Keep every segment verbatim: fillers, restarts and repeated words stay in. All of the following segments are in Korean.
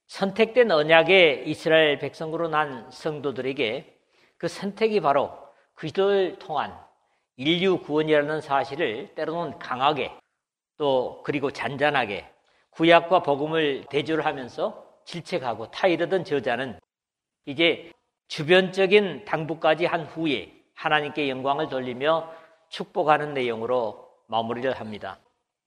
선택된 언약의 이스라엘 백성으로 난 성도들에게 그 선택이 바로 그리스도를 통한 인류 구원이라는 사실을 때로는 강하게 또 그리고 잔잔하게 구약과 복음을 대조를 하면서 질책하고 타이르던 저자는 이제 주변적인 당부까지 한 후에 하나님께 영광을 돌리며 축복하는 내용으로 마무리를 합니다.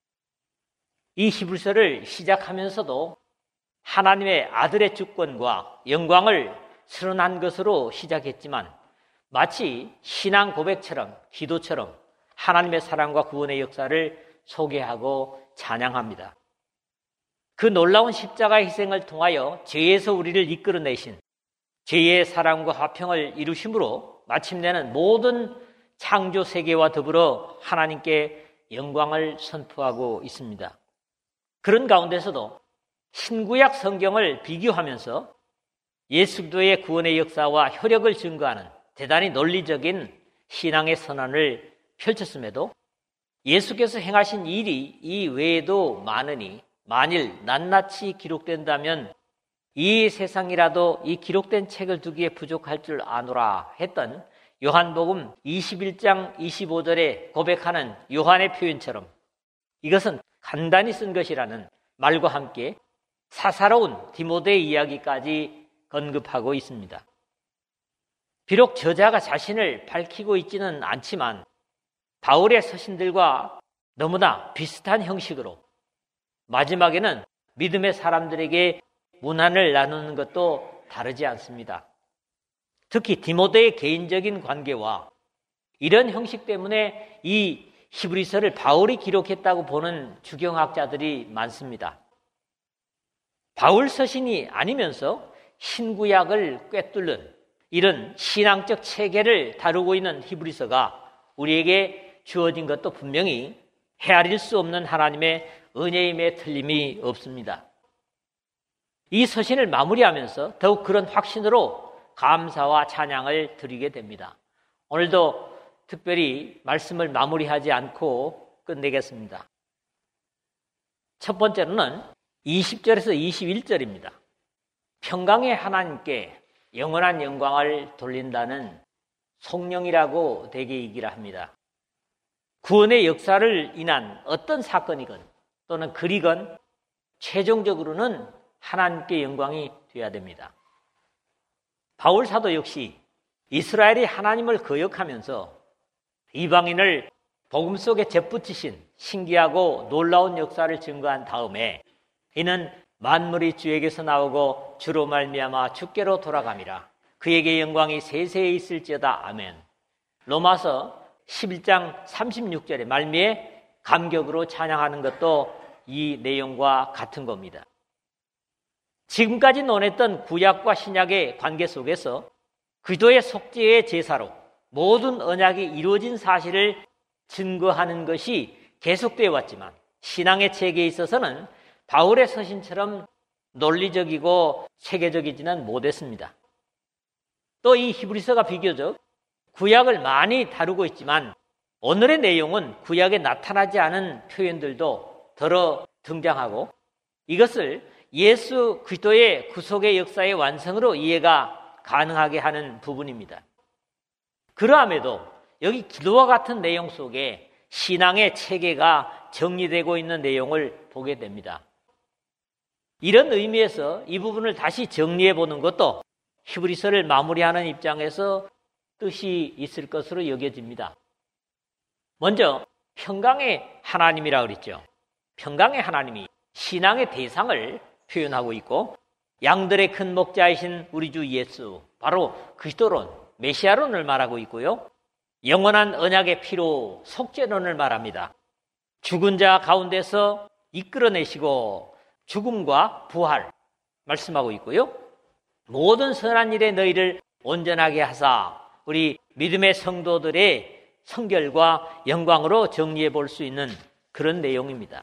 이 히브리서를 시작하면서도 하나님의 아들의 주권과 영광을 선언한 것으로 시작했지만 마치 신앙 고백처럼 기도처럼 하나님의 사랑과 구원의 역사를 소개하고 찬양합니다. 그 놀라운 십자가의 희생을 통하여 죄에서 우리를 이끌어내신 죄의 사랑과 화평을 이루심으로 마침내는 모든 창조 세계와 더불어 하나님께 영광을 선포하고 있습니다. 그런 가운데서도 신구약 성경을 비교하면서 예수 그리스도의 구원의 역사와 효력을 증거하는 대단히 논리적인 신앙의 선언을 펼쳤음에도 예수께서 행하신 일이 이 외에도 많으니 만일 낱낱이 기록된다면 이 세상이라도 이 기록된 책을 두기에 부족할 줄 아노라 했던 요한복음 이십일 장 이십오 절에 고백하는 요한의 표현처럼 이것은 간단히 쓴 것이라는 말과 함께 사사로운 디모데의 이야기까지 언급하고 있습니다. 비록 저자가 자신을 밝히고 있지는 않지만 바울의 서신들과 너무나 비슷한 형식으로 마지막에는 믿음의 사람들에게 문안을 나누는 것도 다르지 않습니다. 특히 디모데의 개인적인 관계와 이런 형식 때문에 이 히브리서를 바울이 기록했다고 보는 주경학자들이 많습니다. 바울 서신이 아니면서 신구약을 꿰뚫는 이런 신앙적 체계를 다루고 있는 히브리서가 우리에게 주어진 것도 분명히 헤아릴 수 없는 하나님의 은혜임에 틀림이 없습니다. 이 서신을 마무리하면서 더욱 그런 확신으로 감사와 찬양을 드리게 됩니다. 오늘도 특별히 말씀을 마무리하지 않고 끝내겠습니다. 첫 번째로는 이십 절에서 이십일 절입니다. 평강의 하나님께 영원한 영광을 돌린다는 성령이라고 대개 얘기를 합니다. 구원의 역사를 인한 어떤 사건이건 또는 글이건 최종적으로는 하나님께 영광이 되어야 됩니다. 바울 사도 역시 이스라엘이 하나님을 거역하면서 이방인을 복음 속에 접붙이신 신기하고 놀라운 역사를 증거한 다음에 이는 만물이 주에게서 나오고 주로 말미암아 주께로 돌아감이라. 그에게 영광이 세세히 있을지어다. 아멘. 로마서 십일 장 삼십육 절의 말미에 감격으로 찬양하는 것도 이 내용과 같은 겁니다. 지금까지 논했던 구약과 신약의 관계 속에서 그리스도의 속죄의 제사로 모든 언약이 이루어진 사실을 증거하는 것이 계속되어 왔지만 신앙의 체계에 있어서는 바울의 서신처럼 논리적이고 체계적이지는 못했습니다. 또 이 히브리서가 비교적 구약을 많이 다루고 있지만 오늘의 내용은 구약에 나타나지 않은 표현들도 더러 등장하고 이것을 예수 그리스도의 구속의 역사의 완성으로 이해가 가능하게 하는 부분입니다. 그러함에도 여기 기도와 같은 내용 속에 신앙의 체계가 정리되고 있는 내용을 보게 됩니다. 이런 의미에서 이 부분을 다시 정리해 보는 것도 히브리서를 마무리하는 입장에서 뜻이 있을 것으로 여겨집니다. 먼저 평강의 하나님이라고 그랬죠. 평강의 하나님이 신앙의 대상을 표현하고 있고 양들의 큰 목자이신 우리 주 예수, 바로 그리스도론, 메시아론을 말하고 있고요. 영원한 언약의 피로 속죄론을 말합니다. 죽은 자 가운데서 이끌어내시고 죽음과 부활 말씀하고 있고요. 모든 선한 일에 너희를 온전하게 하사 우리 믿음의 성도들의 성결과 영광으로 정리해 볼 수 있는 그런 내용입니다.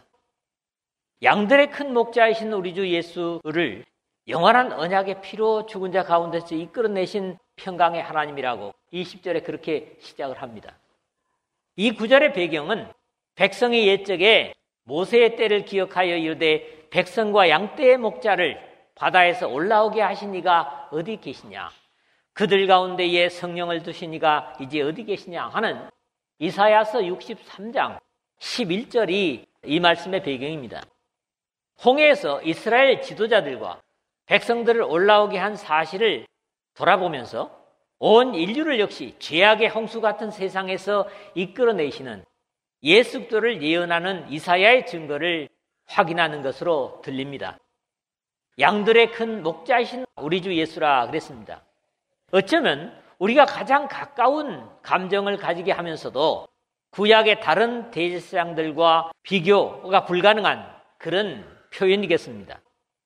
양들의 큰 목자이신 우리 주 예수를 영원한 언약의 피로 죽은 자 가운데서 이끌어내신 평강의 하나님이라고 이십 절에 그렇게 시작을 합니다. 이 구절의 배경은 백성의 옛적에 모세의 때를 기억하여 이르되 백성과 양떼의 목자를 바다에서 올라오게 하신 이가 어디 계시냐? 그들 가운데에 성령을 두신 이가 이제 어디 계시냐? 하는 이사야서 육십삼 장 십일 절이 이 말씀의 배경입니다. 홍해에서 이스라엘 지도자들과 백성들을 올라오게 한 사실을 돌아보면서 온 인류를 역시 죄악의 홍수 같은 세상에서 이끌어내시는 예수 그리스도를 예언하는 이사야의 증거를 확인하는 것으로 들립니다. 양들의 큰 목자이신 우리 주 예수라 그랬습니다. 어쩌면 우리가 가장 가까운 감정을 가지게 하면서도 구약의 다른 대제사장들과 비교가 불가능한 그런 표현이겠습니다.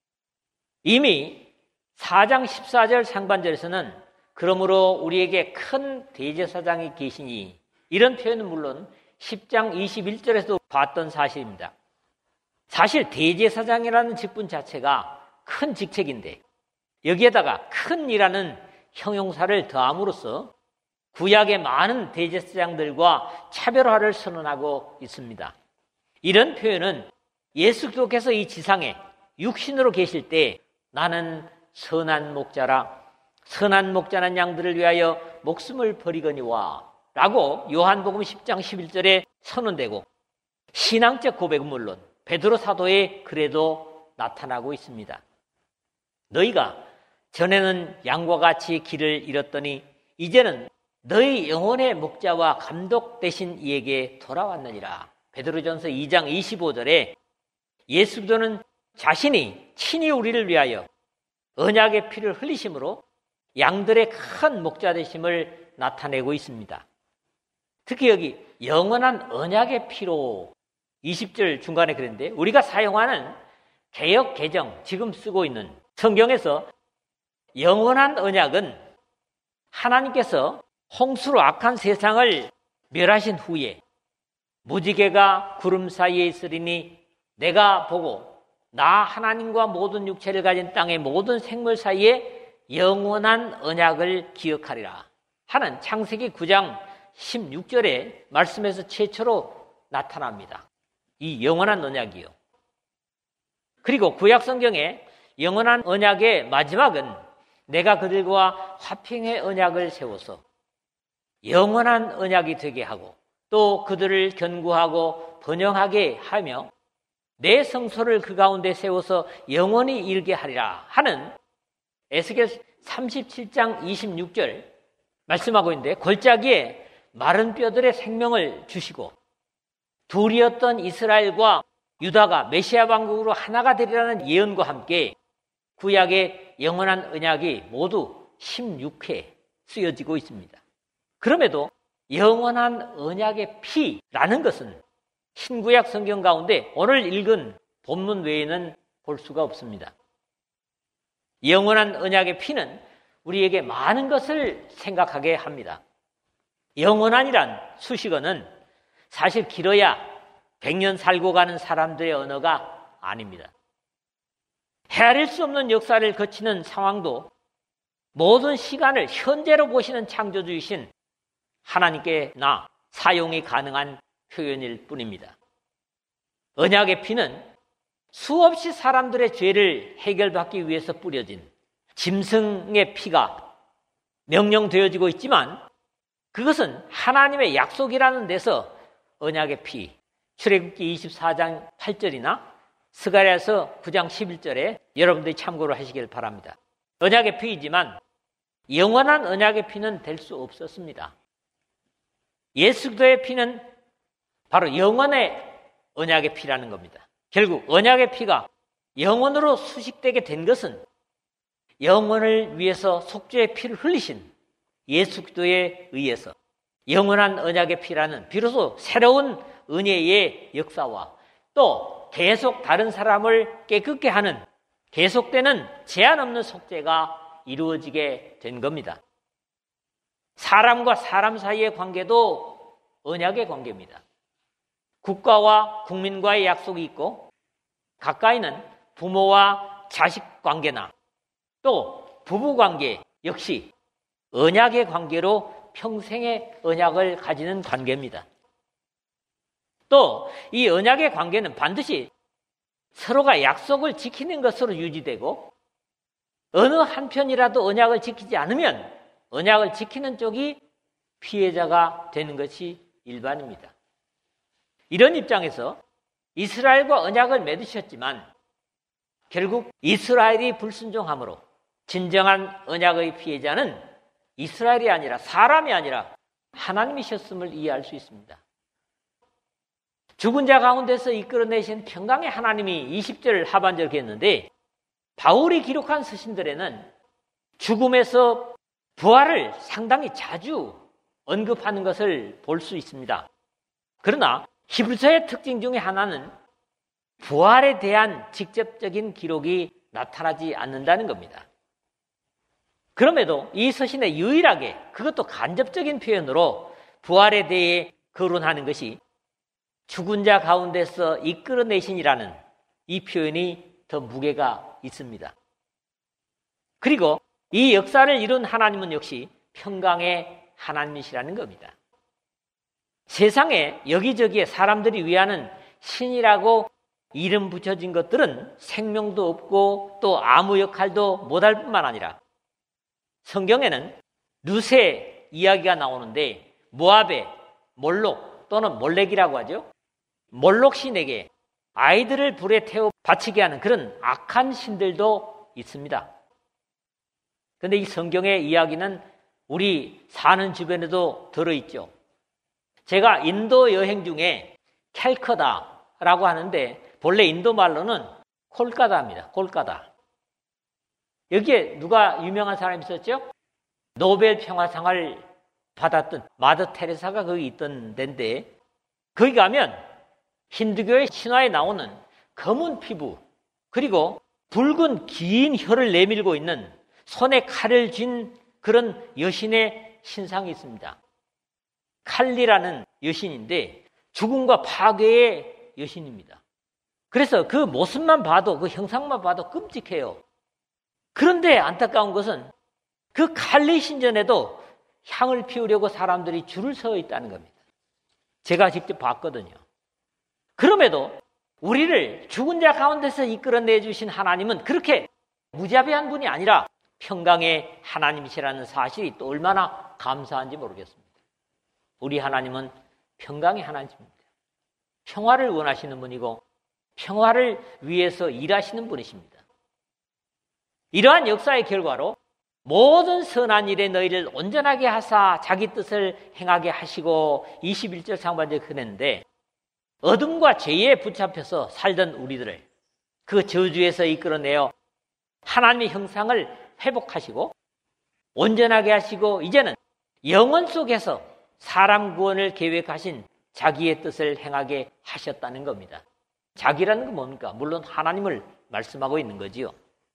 이미 사 장 십사 절 상반절에서는 그러므로 우리에게 큰 대제사장이 계시니, 이런 표현은 물론 십 장 이십일 절에서도 봤던 사실입니다. 사실 대제사장이라는 직분 자체가 큰 직책인데 여기에다가 큰이라는 형용사를 더함으로써 구약의 많은 대제사장들과 차별화를 선언하고 있습니다. 이런 표현은 예수 그리스도께서 이 지상에 육신으로 계실 때 나는 선한 목자라, 선한 목자는 양들을 위하여 목숨을 버리거니와 라고 요한복음 십 장 십일 절에 선언되고, 신앙적 고백은 물론 베드로 사도의 글에도 나타나고 있습니다. 너희가 전에는 양과 같이 길을 잃었더니 이제는 너희 영혼의 목자와 감독 되신 이에게 돌아왔느니라. 베드로전서 이 장 이십오 절에 예수 그리스도는 자신이 친히 우리를 위하여 언약의 피를 흘리심으로 양들의 큰 목자 되심을 나타내고 있습니다. 특히 여기 영원한 언약의 피로 이십 절 중간에 그랬는데, 우리가 사용하는 개역 개정, 지금 쓰고 있는 성경에서 영원한 언약은 하나님께서 홍수로 악한 세상을 멸하신 후에 무지개가 구름 사이에 있으리니 내가 보고 나 하나님과 모든 육체를 가진 땅의 모든 생물 사이에 영원한 언약을 기억하리라 하는 창세기 구 장 십육 절의 말씀에서 최초로 나타납니다. 이 영원한 언약이요. 그리고 구약 성경에 영원한 언약의 마지막은 내가 그들과 화평의 언약을 세워서 영원한 언약이 되게 하고 또 그들을 견고하고 번영하게 하며 내 성소를 그 가운데 세워서 영원히 일게 하리라 하는 에스겔 삼십칠 장 이십육 절 말씀하고 있는데, 골짜기에 마른 뼈들의 생명을 주시고 둘이었던 이스라엘과 유다가 메시아 왕국으로 하나가 되리라는 예언과 함께 구약의 영원한 언약이 모두 십육 회 쓰여지고 있습니다. 그럼에도 영원한 언약의 피라는 것은 신구약 성경 가운데 오늘 읽은 본문 외에는 볼 수가 없습니다. 영원한 언약의 피는 우리에게 많은 것을 생각하게 합니다. 영원한이란 수식어는 사실 길어야 백 년 살고 가는 사람들의 언어가 아닙니다. 헤아릴 수 없는 역사를 거치는 상황도 모든 시간을 현재로 보시는 창조주이신 하나님께나 사용이 가능한 표현일 뿐입니다. 언약의 피는 수없이 사람들의 죄를 해결받기 위해서 뿌려진 짐승의 피가 명령되어지고 있지만, 그것은 하나님의 약속이라는 데서 언약의 피, 출애굽기 이십사 장 팔 절이나 스가랴서 구 장 십일 절에 여러분들이 참고를 하시길 바랍니다. 언약의 피이지만 영원한 언약의 피는 될 수 없었습니다. 예수 그리스도의 피는 바로 영원의 언약의 피라는 겁니다. 결국 언약의 피가 영원으로 수식되게 된 것은 영원을 위해서 속죄의 피를 흘리신 예수 그리스도에 의해서 영원한 언약의 피라는 비로소 새로운 은혜의 역사와 또 계속 다른 사람을 깨끗게 하는 계속되는 제한 없는 속죄가 이루어지게 된 겁니다. 사람과 사람 사이의 관계도 언약의 관계입니다. 국가와 국민과의 약속이 있고, 가까이는 부모와 자식 관계나 또 부부 관계 역시 언약의 관계로 평생의 언약을 가지는 관계입니다. 또 이 언약의 관계는 반드시 서로가 약속을 지키는 것으로 유지되고 어느 한편이라도 언약을 지키지 않으면 언약을 지키는 쪽이 피해자가 되는 것이 일반입니다. 이런 입장에서 이스라엘과 언약을 맺으셨지만 결국 이스라엘이 불순종함으로 진정한 언약의 피해자는 이스라엘이 아니라 사람이 아니라 하나님이셨음을 이해할 수 있습니다. 죽은 자 가운데서 이끌어내신 평강의 하나님이 이십 절 하반절 했는데 바울이 기록한 서신들에는 죽음에서 부활을 상당히 자주 언급하는 것을 볼 수 있습니다. 그러나 히브리서의 특징 중에 하나는 부활에 대한 직접적인 기록이 나타나지 않는다는 겁니다. 그럼에도 이 서신에 유일하게 그것도 간접적인 표현으로 부활에 대해 거론하는 것이 죽은 자 가운데서 이끌어내신이라는 이 표현이 더 무게가 있습니다. 그리고 이 역사를 이룬 하나님은 역시 평강의 하나님이시라는 겁니다. 세상에 여기저기에 사람들이 위하는 신이라고 이름 붙여진 것들은 생명도 없고 또 아무 역할도 못할 뿐만 아니라 성경에는 누세 이야기가 나오는데 모압의 몰록 또는 몰렉이라고 하죠. 몰록 신에게 아이들을 불에 태워 바치게 하는 그런 악한 신들도 있습니다. 그런데 이 성경의 이야기는 우리 사는 주변에도 들어있죠. 제가 인도 여행 중에 캘커다라고 하는데 본래 인도 말로는 콜카다입니다. 콜카다. 여기에 누가 유명한 사람이 있었죠? 노벨 평화상을 받았던 마더 테레사가 거기 있던 데인데 거기 가면 힌두교의 신화에 나오는 검은 피부 그리고 붉은 긴 혀를 내밀고 있는 손에 칼을 쥔 그런 여신의 신상이 있습니다. 칼리라는 여신인데 죽음과 파괴의 여신입니다. 그래서 그 모습만 봐도 그 형상만 봐도 끔찍해요. 그런데 안타까운 것은 그 칼리 신전에도 향을 피우려고 사람들이 줄을 서 있다는 겁니다. 제가 직접 봤거든요. 그럼에도 우리를 죽은 자 가운데서 이끌어내 주신 하나님은 그렇게 무자비한 분이 아니라 평강의 하나님이시라는 사실이 또 얼마나 감사한지 모르겠습니다. 우리 하나님은 평강의 하나님입니다. 평화를 원하시는 분이고 평화를 위해서 일하시는 분이십니다. 이러한 역사의 결과로 모든 선한 일에 너희를 온전하게 하사 자기 뜻을 행하게 하시고 이십일 절 상반절에 그랬는데 어둠과 죄에 붙잡혀서 살던 우리들을 그 저주에서 이끌어내어 하나님의 형상을 회복하시고 온전하게 하시고 이제는 영원 속에서 사람 구원을 계획하신 자기의 뜻을 행하게 하셨다는 겁니다. 자기라는 건 뭡니까? 물론 하나님을 말씀하고 있는 거지요.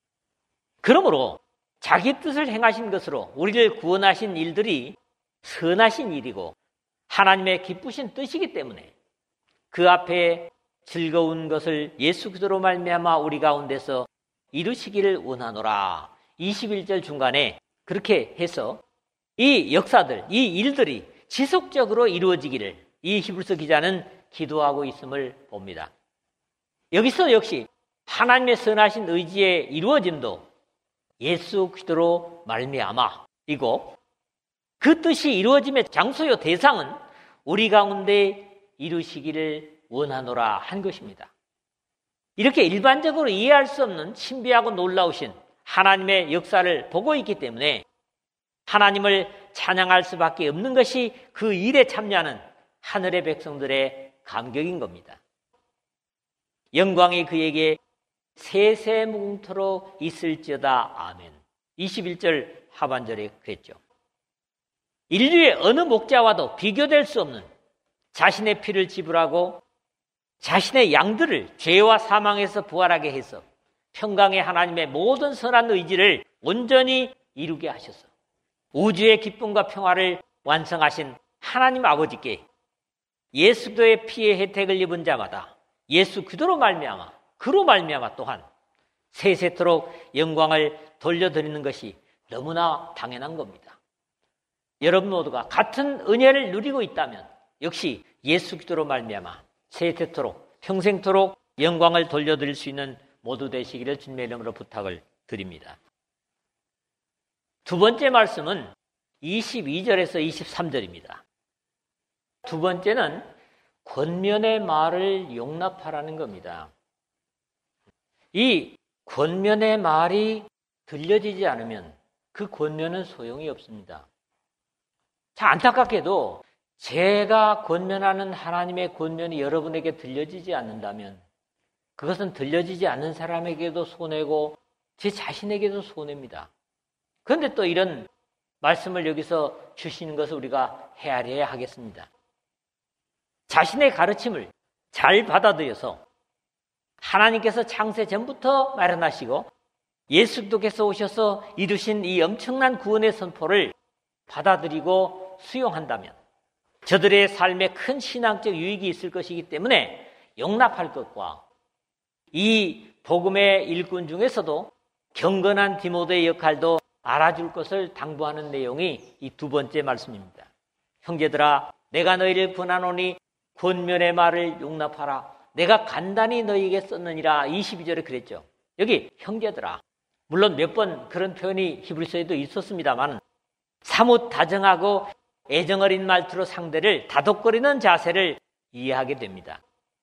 그러므로 자기 뜻을 행하신 것으로 우리를 구원하신 일들이 선하신 일이고 하나님의 기쁘신 뜻이기 때문에 그 앞에 즐거운 것을 예수 그리스도로 말미암아 우리 가운데서 이루시기를 원하노라. 이십일 절 중간에 그렇게 해서 이 역사들, 이 일들이 지속적으로 이루어지기를 이 히브리서 기자는 기도하고 있음을 봅니다. 여기서 역시 하나님의 선하신 의지의 이루어짐도 예수 그리스도로 말미암아이고 그 뜻이 이루어짐의 장소요 대상은 우리 가운데 이루시기를 원하노라 한 것입니다. 이렇게 일반적으로 이해할 수 없는 신비하고 놀라우신 하나님의 역사를 보고 있기 때문에 하나님을 찬양할 수밖에 없는 것이 그 일에 참여하는 하늘의 백성들의 감격인 겁니다. 영광이 그에게 세세무궁토록 있을지어다. 아멘. 이십일 절 하반절에 그랬죠. 인류의 어느 목자와도 비교될 수 없는 자신의 피를 지불하고 자신의 양들을 죄와 사망에서 부활하게 해서 평강의 하나님의 모든 선한 의지를 온전히 이루게 하셔서 우주의 기쁨과 평화를 완성하신 하나님 아버지께 예수 그리스도의 피의 혜택을 입은 자마다 예수 그리스도로 말미암아 그로 말미암아 또한 세세토록 영광을 돌려드리는 것이 너무나 당연한 겁니다. 여러분 모두가 같은 은혜를 누리고 있다면 역시 예수 그리스도로 말미암아 세세토록 평생토록 영광을 돌려드릴 수 있는 모두 되시기를 주님의 이름으로 부탁을 드립니다. 두 번째 말씀은 이십이 절에서 이십삼 절입니다. 두 번째는 권면의 말을 용납하라는 겁니다. 이 권면의 말이 들려지지 않으면 그 권면은 소용이 없습니다. 자, 안타깝게도 제가 권면하는 하나님의 권면이 여러분에게 들려지지 않는다면 그것은 들려지지 않는 사람에게도 손해고 제 자신에게도 손해입니다. 그런데 또 이런 말씀을 여기서 주시는 것을 우리가 헤아려야 하겠습니다. 자신의 가르침을 잘 받아들여서 하나님께서 창세 전부터 마련하시고 예수 그리스도께서 오셔서 이루신 이 엄청난 구원의 선포를 받아들이고 수용한다면 저들의 삶에 큰 신앙적 유익이 있을 것이기 때문에 용납할 것과 이 복음의 일꾼 중에서도 경건한 디모데의 역할도 알아줄 것을 당부하는 내용이 이 두 번째 말씀입니다. 형제들아, 내가 너희를 권하노니 권면의 말을 용납하라. 내가 간단히 너희에게 썼느니라. 이십이 절에 그랬죠. 여기 형제들아. 물론 몇 번 그런 표현이 히브리서에도 있었습니다만 사뭇 다정하고 애정어린 말투로 상대를 다독거리는 자세를 이해하게 됩니다.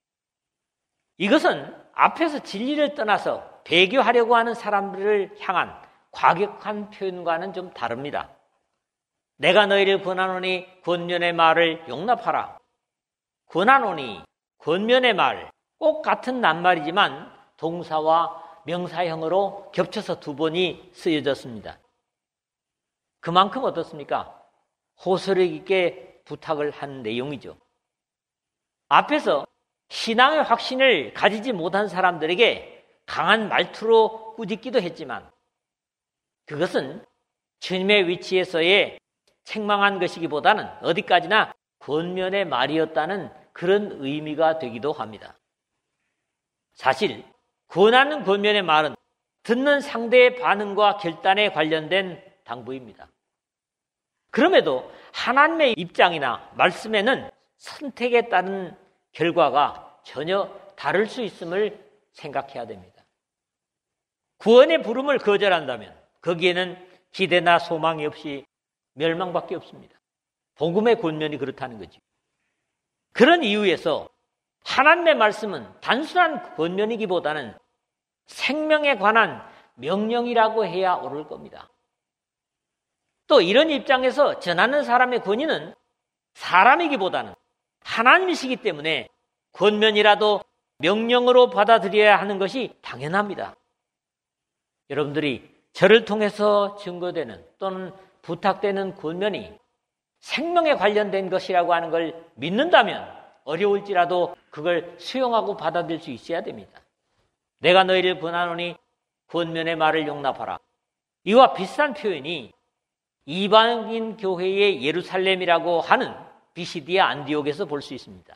이것은 앞에서 진리를 떠나서 배교하려고 하는 사람들을 향한 과격한 표현과는 좀 다릅니다. 내가 너희를 권하노니 권면의 말을 용납하라. 권하노니, 권면의 말, 꼭 같은 낱말이지만 동사와 명사형으로 겹쳐서 두 번이 쓰여졌습니다. 그만큼 어떻습니까? 호소력 있게 부탁을 한 내용이죠. 앞에서 신앙의 확신을 가지지 못한 사람들에게 강한 말투로 꾸짖기도 했지만 그것은 주님의 위치에서의 책망한 것이기보다는 어디까지나 권면의 말이었다는 그런 의미가 되기도 합니다. 사실 권하는 권면의 말은 듣는 상대의 반응과 결단에 관련된 당부입니다. 그럼에도 하나님의 입장이나 말씀에는 선택에 따른 결과가 전혀 다를 수 있음을 생각해야 됩니다. 구원의 부름을 거절한다면 거기에는 기대나 소망이 없이 멸망밖에 없습니다. 복음의 권면이 그렇다는 거죠. 그런 이유에서 하나님의 말씀은 단순한 권면이기보다는 생명에 관한 명령이라고 해야 옳을 겁니다. 또 이런 입장에서 전하는 사람의 권위는 사람이기보다는 하나님이시기 때문에 권면이라도 명령으로 받아들여야 하는 것이 당연합니다. 여러분들이 저를 통해서 증거되는 또는 부탁되는 권면이 생명에 관련된 것이라고 하는 걸 믿는다면 어려울지라도 그걸 수용하고 받아들일 수 있어야 됩니다. 내가 너희를 권하노니 권면의 말을 용납하라. 이와 비슷한 표현이 이방인 교회의 예루살렘이라고 하는 비시디아 안디옥에서 볼 수 있습니다.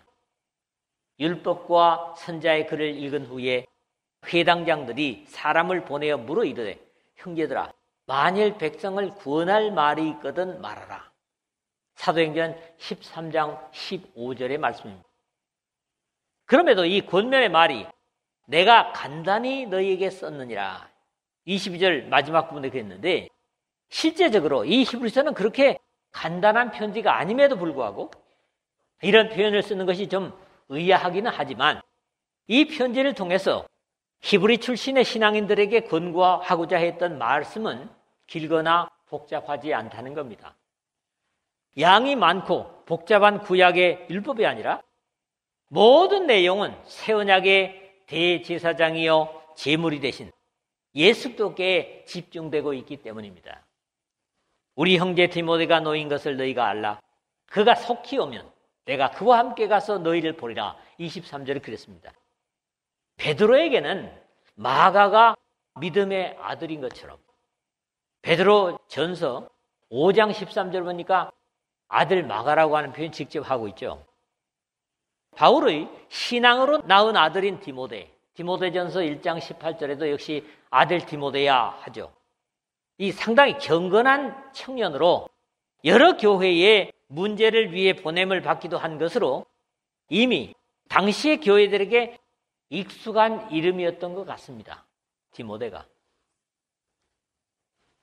율법과 선자의 글을 읽은 후에 회당장들이 사람을 보내어 물어 이르되 형제들아 만일 백성을 구원할 말이 있거든 말하라. 사도행전 십삼 장 십오 절의 말씀입니다. 그럼에도 이 권면의 말이 내가 간단히 너희에게 썼느니라. 이십이 절 마지막 부분에 그랬는데 실제적으로 이 히브리서는 그렇게 간단한 편지가 아님에도 불구하고 이런 표현을 쓰는 것이 좀 의아하기는 하지만 이 편지를 통해서 히브리 출신의 신앙인들에게 권고하고자 했던 말씀은 길거나 복잡하지 않다는 겁니다. 양이 많고 복잡한 구약의 율법이 아니라 모든 내용은 새 언약의 대제사장이요 제물이 되신 예수 그리스도께 집중되고 있기 때문입니다. 우리 형제 디모데가 놓인 것을 너희가 알라. 그가 속히 오면 내가 그와 함께 가서 너희를 보리라. 이십삼 절에 그랬습니다. 베드로에게는 마가가 믿음의 아들인 것처럼 베드로 전서 오 장 십삼 절 보니까 아들 마가라고 하는 표현 직접 하고 있죠. 바울의 신앙으로 낳은 아들인 디모데, 디모데전서 일 장 십팔 절에도 역시 아들 디모데야 하죠. 이 상당히 경건한 청년으로 여러 교회의 문제를 위해 보냄을 받기도 한 것으로 이미 당시의 교회들에게 익숙한 이름이었던 것 같습니다. 디모데가.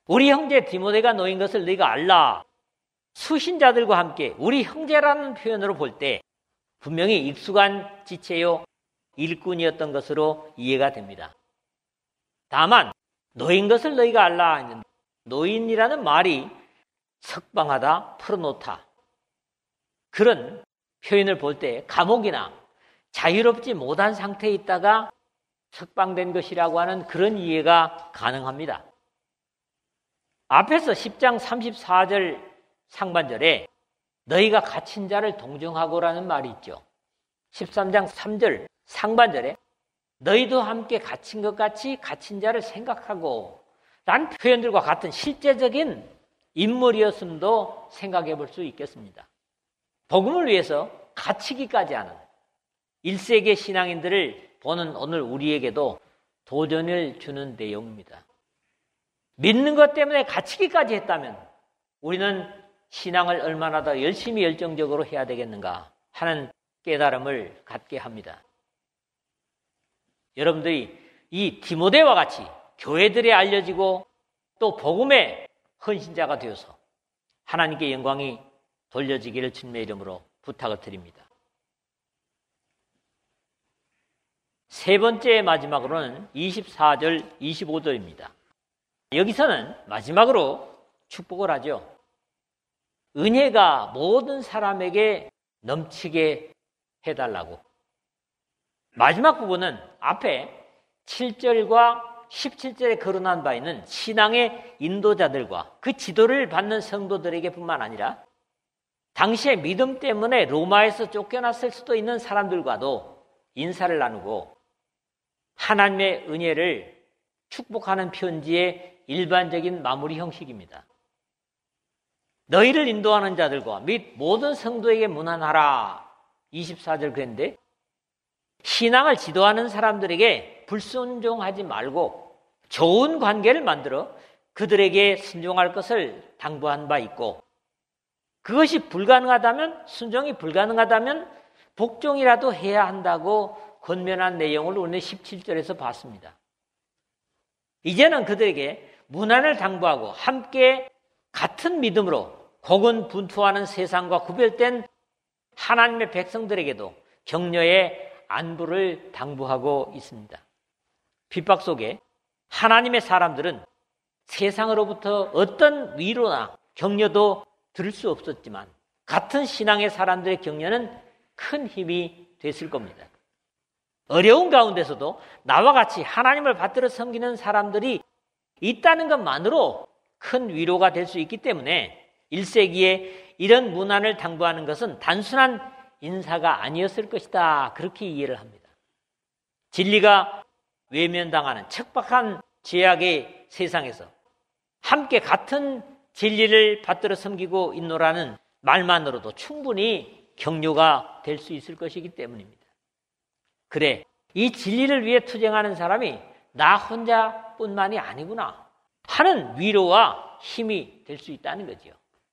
우리 형제 디모데가 놓인 것을 너희가 알라. 수신자들과 함께 우리 형제라는 표현으로 볼 때 분명히 익숙한 지체요 일꾼이었던 것으로 이해가 됩니다. 다만 노인 것을 너희가 알라. 노인이라는 말이 석방하다, 풀어놓다 그런 표현을 볼 때 감옥이나 자유롭지 못한 상태에 있다가 석방된 것이라고 하는 그런 이해가 가능합니다. 앞에서 십 장 삼십사 절 상반절에 너희가 갇힌 자를 동정하고라는 말이 있죠. 십삼 장 삼 절 상반절에 너희도 함께 갇힌 것 같이 갇힌 자를 생각하고 라는 표현들과 같은 실제적인 인물이었음도 생각해 볼 수 있겠습니다. 복음을 위해서 갇히기까지 하는 일 세기 신앙인들을 보는 오늘 우리에게도 도전을 주는 내용입니다. 믿는 것 때문에 갇히기까지 했다면 우리는 신앙을 얼마나 더 열심히 열정적으로 해야 되겠는가 하는 깨달음을 갖게 합니다. 여러분들이 이 디모데와 같이 교회들에 알려지고 또 복음의 헌신자가 되어서 하나님께 영광이 돌려지기를 주님의 이름으로 부탁을 드립니다. 세 번째 마지막으로는 이십사 절, 이십오 절입니다. 여기서는 마지막으로 축복을 하죠. 은혜가 모든 사람에게 넘치게 해달라고. 마지막 부분은 앞에 칠 절과 십칠 절에 거론한 바 있는 신앙의 인도자들과 그 지도를 받는 성도들에게 뿐만 아니라 당시의 믿음 때문에 로마에서 쫓겨났을 수도 있는 사람들과도 인사를 나누고 하나님의 은혜를 축복하는 편지의 일반적인 마무리 형식입니다. 너희를 인도하는 자들과 및 모든 성도에게 문안하라. 이십사 절 그랬는데 신앙을 지도하는 사람들에게 불순종하지 말고 좋은 관계를 만들어 그들에게 순종할 것을 당부한 바 있고 그것이 불가능하다면 순종이 불가능하다면 복종이라도 해야 한다고 권면한 내용을 오늘 십칠 절에서 봤습니다. 이제는 그들에게 문안을 당부하고 함께 같은 믿음으로 고군분투하는 세상과 구별된 하나님의 백성들에게도 격려의 안부를 당부하고 있습니다. 핍박 속에 하나님의 사람들은 세상으로부터 어떤 위로나 격려도 들을 수 없었지만 같은 신앙의 사람들의 격려는 큰 힘이 됐을 겁니다. 어려운 가운데서도 나와 같이 하나님을 받들어 섬기는 사람들이 있다는 것만으로 큰 위로가 될 수 있기 때문에 일 세기에 이런 문안을 당부하는 것은 단순한 인사가 아니었을 것이다. 그렇게 이해를 합니다. 진리가 외면당하는 척박한 죄악의 세상에서 함께 같은 진리를 받들어 섬기고 있노라는 말만으로도 충분히 격려가 될 수 있을 것이기 때문입니다. 그래, 이 진리를 위해 투쟁하는 사람이 나 혼자뿐만이 아니구나 하는 위로와 힘이 될 수 있다는 거죠.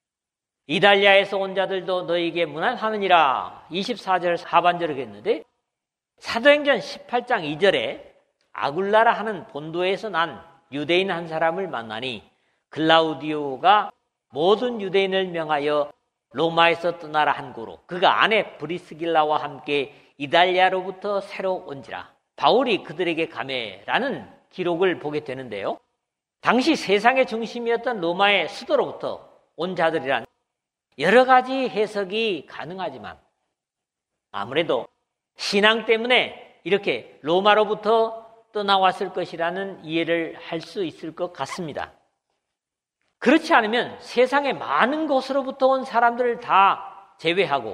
이달리아에서 온 자들도 너에게 문안하느니라. 이십사 절 하반절을 했는데 사도행전 십팔 장 이 절에 아굴라라 하는 본도에서 난 유대인 한 사람을 만나니 글라우디오가 모든 유대인을 명하여 로마에서 떠나라 한 고로 그가 아내 브리스길라와 함께 이달리아로부터 새로 온지라. 바울이 그들에게 가매라는 기록을 보게 되는데요. 당시 세상의 중심이었던 로마의 수도로부터 온 자들이란 여러 가지 해석이 가능하지만 아무래도 신앙 때문에 이렇게 로마로부터 떠나왔을 것이라는 이해를 할 수 있을 것 같습니다. 그렇지 않으면 세상의 많은 곳으로부터 온 사람들을 다 제외하고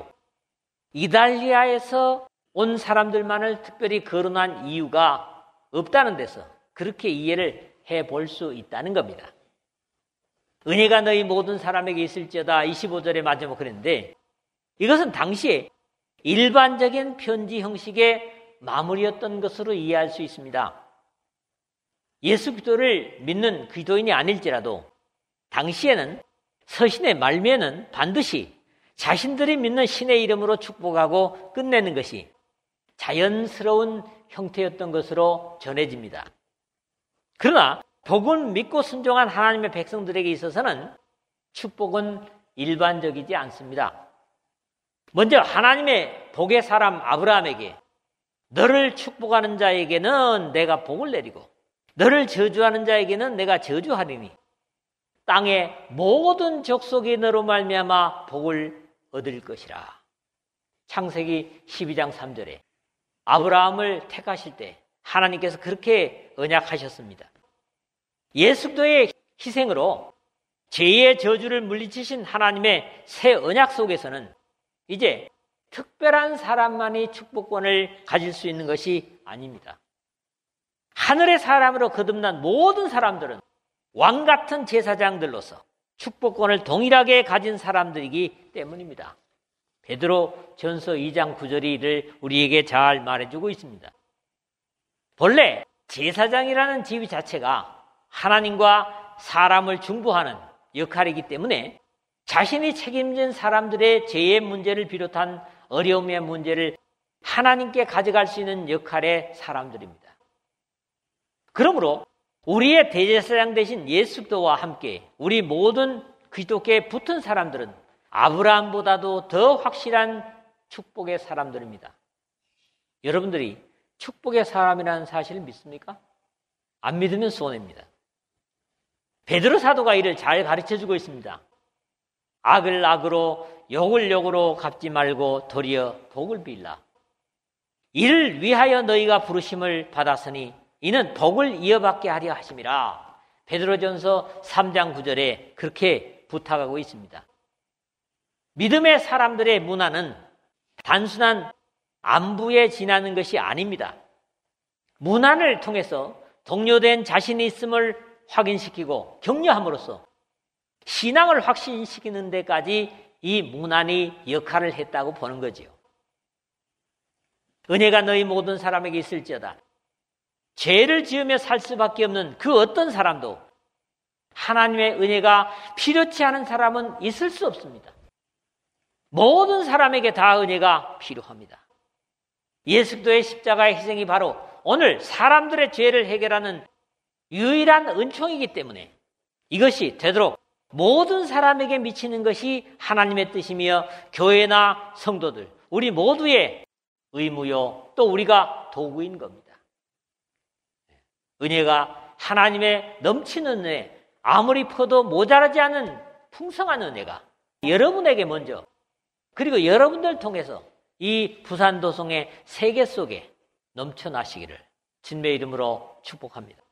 이달리아에서 온 사람들만을 특별히 거론한 이유가 없다는 데서 그렇게 이해를 해볼 수 있다는 겁니다. 은혜가 너희 모든 사람에게 있을지어다 이십오 절에 마지막 그랬는데 이것은 당시에 일반적인 편지 형식의 마무리였던 것으로 이해할 수 있습니다. 예수 그리스도를 믿는 기도인이 아닐지라도 당시에는 서신의 말미에는 반드시 자신들이 믿는 신의 이름으로 축복하고 끝내는 것이 자연스러운 형태였던 것으로 전해집니다. 그러나 복은 믿고 순종한 하나님의 백성들에게 있어서는 축복은 일반적이지 않습니다. 먼저 하나님의 복의 사람 아브라함에게 너를 축복하는 자에게는 내가 복을 내리고 너를 저주하는 자에게는 내가 저주하리니 땅의 모든 족속이 너로 말미암아 복을 얻을 것이라. 창세기 십이 장 삼 절에 아브라함을 택하실 때 하나님께서 그렇게 언약하셨습니다. 예수 그리스도의 희생으로 죄의 저주를 물리치신 하나님의 새 언약 속에서는 이제 특별한 사람만이 축복권을 가질 수 있는 것이 아닙니다. 하늘의 사람으로 거듭난 모든 사람들은 왕 같은 제사장들로서 축복권을 동일하게 가진 사람들이기 때문입니다. 베드로 전서 이 장 구 절이 이를 우리에게 잘 말해주고 있습니다. 본래 제사장이라는 지위 자체가 하나님과 사람을 중보하는 역할이기 때문에 자신이 책임진 사람들의 죄의 문제를 비롯한 어려움의 문제를 하나님께 가져갈 수 있는 역할의 사람들입니다. 그러므로 우리의 대제사장 되신 예수 그리스도와 함께 우리 모든 그리스도께 붙은 사람들은 아브라함보다도 더 확실한 축복의 사람들입니다. 여러분들이 축복의 사람이라는 사실을 믿습니까? 안 믿으면 손해입니다. 베드로 사도가 이를 잘 가르쳐주고 있습니다. 악을 악으로 욕을 욕으로 갚지 말고 도리어 복을 빌라. 이를 위하여 너희가 부르심을 받았으니 이는 복을 이어받게 하려 하심이라. 베드로전서 삼 장 구 절에 그렇게 부탁하고 있습니다. 믿음의 사람들의 문화는 단순한 안부에 지나는 것이 아닙니다. 문안을 통해서 동료된 자신이 있음을 확인시키고 격려함으로써 신앙을 확신시키는 데까지 이 문안이 역할을 했다고 보는 거지요. 은혜가 너희 모든 사람에게 있을지어다. 죄를 지으며 살 수밖에 없는 그 어떤 사람도 하나님의 은혜가 필요치 않은 사람은 있을 수 없습니다. 모든 사람에게 다 은혜가 필요합니다. 예수 그리스도의 십자가의 희생이 바로 오늘 사람들의 죄를 해결하는 유일한 은총이기 때문에 이것이 되도록 모든 사람에게 미치는 것이 하나님의 뜻이며 교회나 성도들, 우리 모두의 의무요, 또 우리가 도구인 겁니다. 은혜가 하나님의 넘치는 은혜, 아무리 퍼도 모자라지 않은 풍성한 은혜가 여러분에게 먼저, 그리고 여러분들 통해서 이 부산도성의 세계 속에 넘쳐나시기를 주님의 이름으로 축복합니다.